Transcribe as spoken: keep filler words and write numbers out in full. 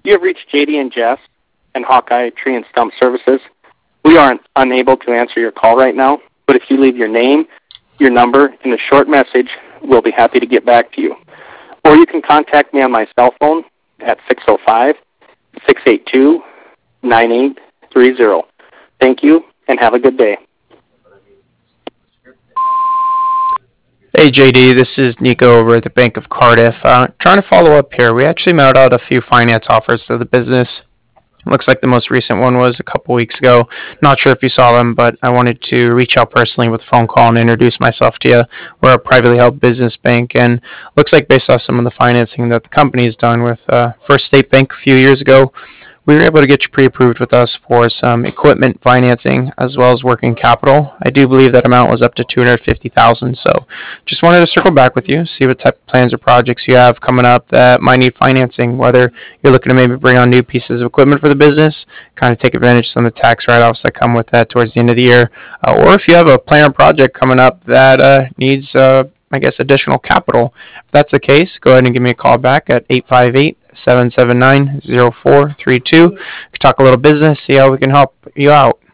You have reached J D and Jess and Hawkeye Tree and Stump Services. We are unable to answer your call right now, but if you leave your name, your number, and a short message, we'll be happy to get back to you. Or you can contact me on my cell phone at six oh five, six eight two, nine eight three zero. Thank you, and have a good day. Hey J D, this is Nico over at the Bank of Cardiff. Uh, trying to follow up here. We actually mailed out a few finance offers to the business. Looks like the most recent one was a couple weeks ago. Not sure if you saw them, but I wanted to reach out personally with a phone call and introduce myself to you. We're a privately held business bank, and looks like based off some of the financing that the company has done with uh, First State Bank a few years ago, we were able to get you pre-approved with us for some equipment financing as well as working capital. I do believe that amount was up to two hundred fifty thousand dollars. So just wanted to circle back with you, see what type of plans or projects you have coming up that might need financing, whether you're looking to maybe bring on new pieces of equipment for the business, kind of take advantage of some of the tax write-offs that come with that towards the end of the year, uh, or if you have a plan or project coming up that uh, needs uh, I guess, additional capital. If that's the case, go ahead and give me a call back at eight five eight, seven seven nine, zero four three two. We can talk a little business, see how we can help you out.